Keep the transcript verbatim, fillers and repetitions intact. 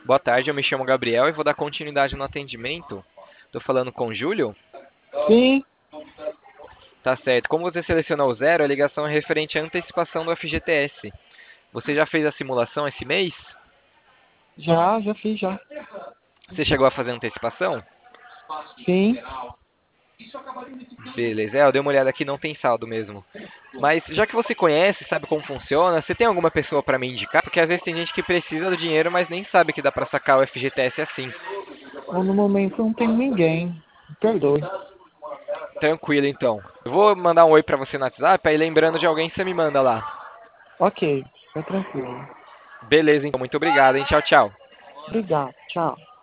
Boa tarde, eu me chamo Gabriel e vou dar continuidade no atendimento. Tô falando com o Júlio? Sim, Tá certo. Como você selecionou o zero, a ligação é referente à antecipação do F G T S. Você já fez a simulação esse mês? já, já fiz, já. Você chegou a fazer a antecipação? Sim. Beleza, é, eu dei uma olhada aqui, não tem saldo mesmo. Mas já que você conhece, sabe como funciona, você tem alguma pessoa para me indicar? Porque às vezes tem gente que precisa do dinheiro, mas nem sabe que dá para sacar o F G T S assim. Bom, no momento não tem ninguém. Me perdoe. Tranquilo, então. Eu vou mandar um oi para você no WhatsApp, aí lembrando de alguém, você me manda lá. Ok, fica tranquilo. Beleza, então. Muito obrigado, hein? Tchau, tchau. Obrigado, tchau.